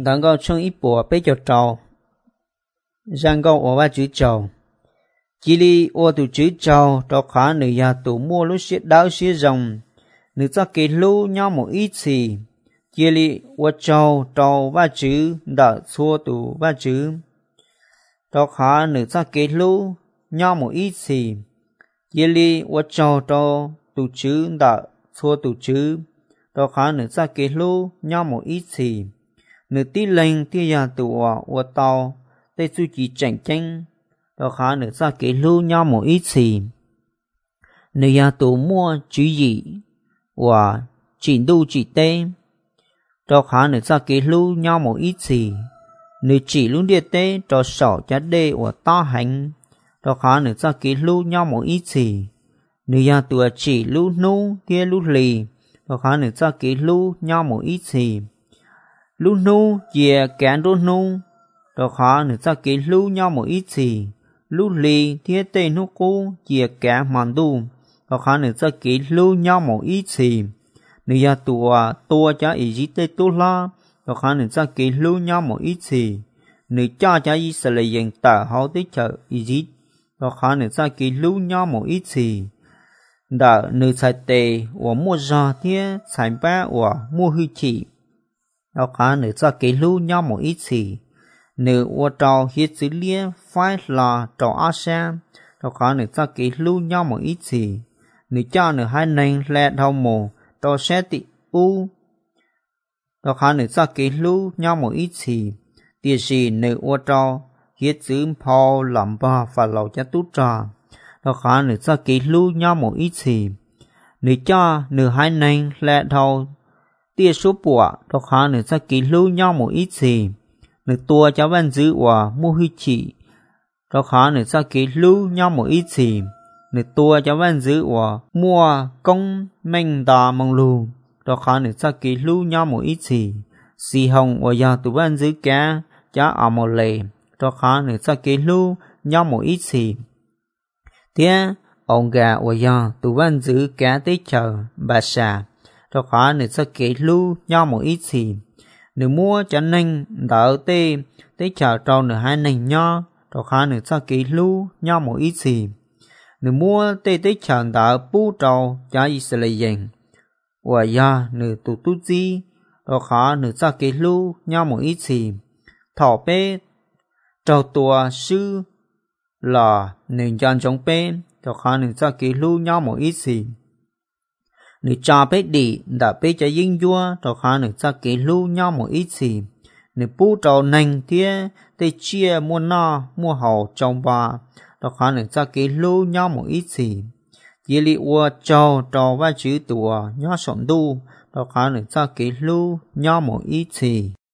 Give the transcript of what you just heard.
đang có trong ít bộ bây giờ trâu rằng có ở ba chữ trâu chỉ li ở từ chữ trâu cho khá người nhà tụ mua lúc xếp đáo xếp rồng người ta kể lú nhau một ít gì chỉ li ở trâu trâu ba chữ đã xua tụ ba chữ cho khá người ta kể lú nhau một ít gì chỉ li ở trâu trâu tụ chữ đã xua tụ chữ cho khá người ta kể lú nhau một ít gì người tí lên tí nhà tụ ở tàu tây su chỉ chảnh chanh đó khá nữa ra cái lưu nhau một ít gì người nhà tụ mua chữ gì và chỉ đu chỉ tê đó khá nữa ra cái lưu nhau một ít gì người chỉ luôn địa tê cho sổ giá đê và to hành đó khá nữa ra cái lưu nhau một ít gì người nhà tụ chỉ lưu nu kia lưu lì đó khá nữa ra cái lưu nhau một ít gì lưu nu về kén lưu nu đó khá nữa ra cái lưu nhau một ít gì lưu lì thiết tê nô cô về kén màn đu đó khá nữa ra cái lưu nhau một ít gì người nhà tụa tua cha ý gì tê tu la đó khá nữa ra cái lưu nhau một ít gì người cha cha ý sẽ lấy dành tả hậu tới chợ ý gì đó khá nữa ra cái lưu nhau một ít gì đã người sai tê và mua ra thiết sai ba và mua hư chỉ đó khá nữa ra cái lưu nhau một ít gì nếu ở trò hiết xử lý phải là trò ASEAN đó khá nữa ra cái lưu nhau một ít gì nếu cha nữa hai nền lẹ đầu mồ trò sẽ tị u đó khá nữa ra cái lưu nhau một ít gì điều gì nếu ở trò hiết xử phao làm ba và lầu cho tốt trà đó khá nữa ra cái lưu nhau một ít gì nếu cha nữa hai nền lẹ đầu tia số bùa đó khá nữa ra cái lưu nhau một ít gì nữ tua cháu văn giữ và mua huy chỉ đó khá nữ ra cái lưu nhau một ít gì nữ tua cháu văn giữ và mua công mình đà mong lù đó khá nữ ra cái lưu nhau một ít gì xì hồng và giờ tụ văn giữ cá giá ở một lề đó khá nữ ra cái lưu nhau một ít gì thế ông gà và giờ tụ văn giữ cá tới chờ bà xà đó khá nữ ra cái lưu nhau một ít gì nếu mua cho nên đỡ tê tới chờ trâu nửa hai nành nho đó khá nửa ra cái lưu nho một ít gì nếu mua tê tới chờ đỡ bú trâu cho ý sẽ lấy dành và ya nửa tụ tụ gì đó khá nửa ra cái lưu nho một ít gì thỏ bê trâu tua sư là nền dàn trong bê đó khá nửa ra cái lưu nho một ít gì nếu cha bé đi đã bé cho dính vua rồi khá nữa ra cái lưu nhau một ít gì nếu bố trâu nành thế để chia mua no mua hậu trong bà rồi khá nữa ra cái lưu nhau một ít gì chỉ li ua trâu trâu và chữ tùa nhau sọn đu rồi khá nữa ra cái lưu nhau một ít gì